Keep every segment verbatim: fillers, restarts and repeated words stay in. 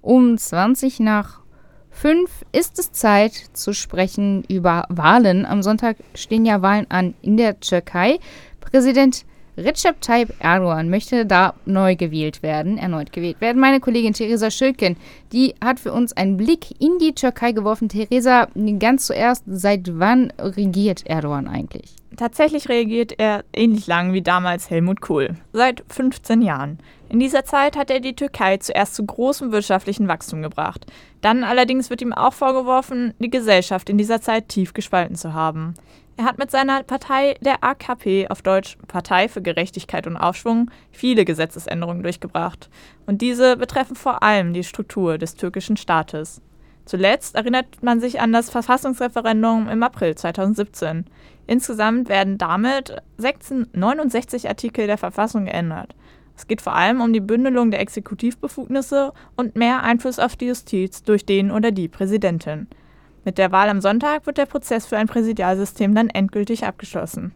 Um zwanzig nach fünf ist es Zeit zu sprechen über Wahlen. Am Sonntag stehen ja Wahlen an in der Türkei. Präsident Recep Tayyip Erdogan möchte da neu gewählt werden, erneut gewählt werden. Meine Kollegin Theresa Schülken, die hat für uns einen Blick in die Türkei geworfen. Theresa, ganz zuerst, seit wann regiert Erdogan eigentlich? Tatsächlich regiert er ähnlich lang wie damals Helmut Kohl, seit fünfzehn Jahren. In dieser Zeit hat er die Türkei zuerst zu großem wirtschaftlichen Wachstum gebracht. Dann allerdings wird ihm auch vorgeworfen, die Gesellschaft in dieser Zeit tief gespalten zu haben. Er hat mit seiner Partei, der A K P, auf Deutsch Partei für Gerechtigkeit und Aufschwung, viele Gesetzesänderungen durchgebracht. Und diese betreffen vor allem die Struktur des türkischen Staates. Zuletzt erinnert man sich an das Verfassungsreferendum im April zweitausendsiebzehn. Insgesamt werden damit neunundsechzig Artikel der Verfassung geändert. Es geht vor allem um die Bündelung der Exekutivbefugnisse und mehr Einfluss auf die Justiz durch den oder die Präsidentin. Mit der Wahl am Sonntag wird der Prozess für ein Präsidialsystem dann endgültig abgeschlossen.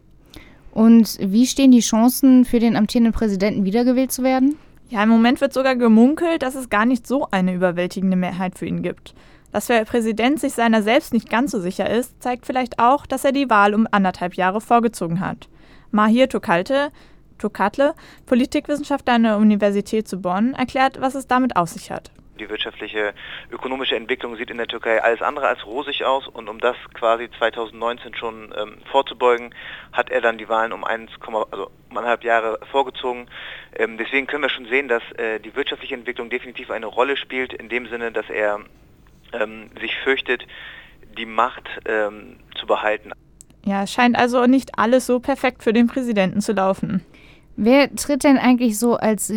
Und wie stehen die Chancen für den amtierenden Präsidenten, wiedergewählt zu werden? Ja, im Moment wird sogar gemunkelt, dass es gar nicht so eine überwältigende Mehrheit für ihn gibt. Dass der Präsident sich seiner selbst nicht ganz so sicher ist, zeigt vielleicht auch, dass er die Wahl um anderthalb Jahre vorgezogen hat. Mahir Tokatle, Tokatle, Politikwissenschaftler an der Universität zu Bonn, erklärt, was es damit auf sich hat. Die wirtschaftliche, ökonomische Entwicklung sieht in der Türkei alles andere als rosig aus, und um das quasi zweitausendneunzehn schon ähm, vorzubeugen, hat er dann die Wahlen um eins, also um eineinhalb Jahre vorgezogen. Ähm, deswegen können wir schon sehen, dass äh, die wirtschaftliche Entwicklung definitiv eine Rolle spielt, in dem Sinne, dass er ähm, sich fürchtet, die Macht ähm, zu behalten. Ja, es scheint also nicht alles so perfekt für den Präsidenten zu laufen. Wer tritt denn eigentlich so als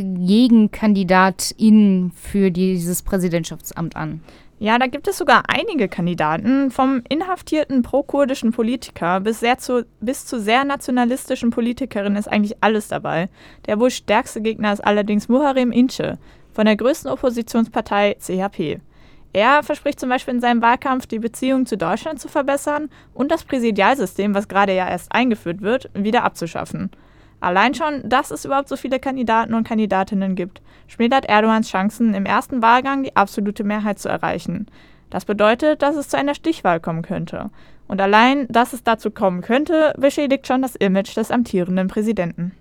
Gegenkandidatin für dieses Präsidentschaftsamt an? Ja, da gibt es sogar einige Kandidaten, vom inhaftierten pro-kurdischen Politiker bis, sehr zu, bis zu sehr nationalistischen Politikerin ist eigentlich alles dabei. Der wohl stärkste Gegner ist allerdings Muharrem İnce von der größten Oppositionspartei C H P. Er verspricht zum Beispiel in seinem Wahlkampf, die Beziehungen zu Deutschland zu verbessern und das Präsidialsystem, was gerade ja erst eingeführt wird, wieder abzuschaffen. Allein schon, dass es überhaupt so viele Kandidaten und Kandidatinnen gibt, schmälert Erdogans Chancen, im ersten Wahlgang die absolute Mehrheit zu erreichen. Das bedeutet, dass es zu einer Stichwahl kommen könnte. Und allein, dass es dazu kommen könnte, beschädigt schon das Image des amtierenden Präsidenten.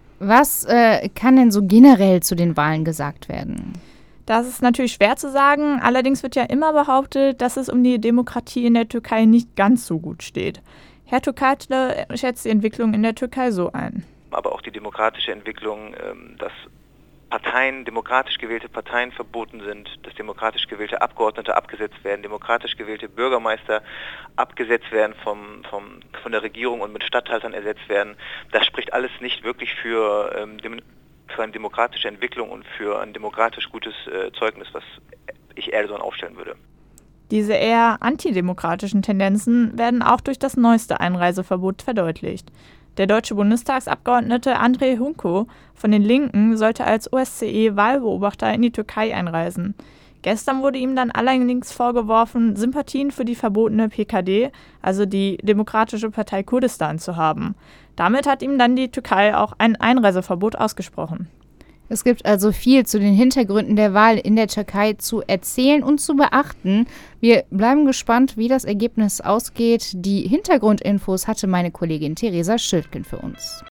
Was äh, kann denn so generell zu den Wahlen gesagt werden? Das ist natürlich schwer zu sagen, allerdings wird ja immer behauptet, dass es um die Demokratie in der Türkei nicht ganz so gut steht. Herr Tokatle schätzt die Entwicklung in der Türkei so ein. Aber auch die demokratische Entwicklung, dass Parteien, demokratisch gewählte Parteien verboten sind, dass demokratisch gewählte Abgeordnete abgesetzt werden, demokratisch gewählte Bürgermeister abgesetzt werden vom, vom, von der Regierung und mit Statthaltern ersetzt werden. Das spricht alles nicht wirklich für, für eine demokratische Entwicklung und für ein demokratisch gutes Zeugnis, was ich Erdogan aufstellen würde. Diese eher antidemokratischen Tendenzen werden auch durch das neueste Einreiseverbot verdeutlicht. Der deutsche Bundestagsabgeordnete André Hunko von den Linken sollte als O S C E-Wahlbeobachter in die Türkei einreisen. Gestern wurde ihm dann allerdings vorgeworfen, Sympathien für die verbotene P K D, also die Demokratische Partei Kurdistan, zu haben. Damit hat ihm dann die Türkei auch ein Einreiseverbot ausgesprochen. Es gibt also viel zu den Hintergründen der Wahl in der Türkei zu erzählen und zu beachten. Wir bleiben gespannt, wie das Ergebnis ausgeht. Die Hintergrundinfos hatte meine Kollegin Theresa Schildgen für uns.